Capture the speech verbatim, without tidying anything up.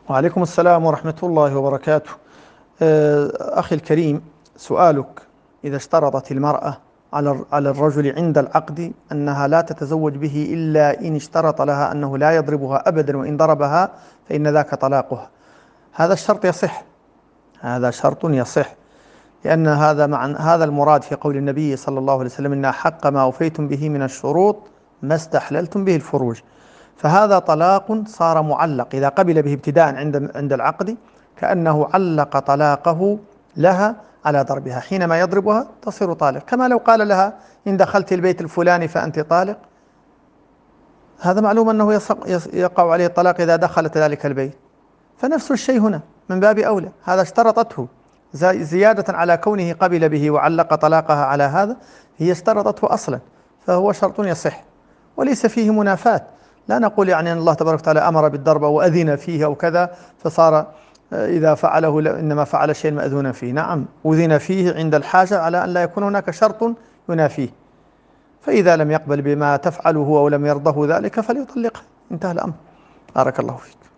وعليكم السلام ورحمة الله وبركاته. آه، أخي الكريم، سؤالك: إذا اشترطت المرأة على على الرجل عند العقد أنها لا تتزوج به إلا إن اشترط لها أنه لا يضربها أبدا، وإن ضربها فإن ذاك طلاقها. هذا الشرط يصح، هذا شرط يصح، لأن هذا مع هذا المراد في قول النبي صلى الله عليه وسلم: إن أحق ما أوفيتم به من الشروط ما استحللتم به الفروج. فهذا طلاق صار معلق إذا قبل به ابتداء عند عند العقد، كأنه علق طلاقه لها على ضربها. حينما يضربها تصير طالق، كما لو قال لها: إن دخلت البيت الفلاني فأنت طالق. هذا معلوم أنه يقع عليه الطلاق إذا دخلت ذلك البيت، فنفس الشيء هنا من باب أولى. هذا اشترطته زيادة على كونه قبل به وعلق طلاقها على هذا، هي اشترطته أصلا، فهو شرط يصح وليس فيه منافاة. لا نقول يعني أن الله تبارك وتعالى أمر بالضرب وأذن فيه أو كذا، فصار إذا فعله إنما فعل شيء مأذونا فيه. نعم، أذن فيه عند الحاجة على أن لا يكون هناك شرط ينافيه، فإذا لم يقبل بما تفعله أو لم يرضه ذلك فليطلقها، انتهى الأمر. بارك الله فيك.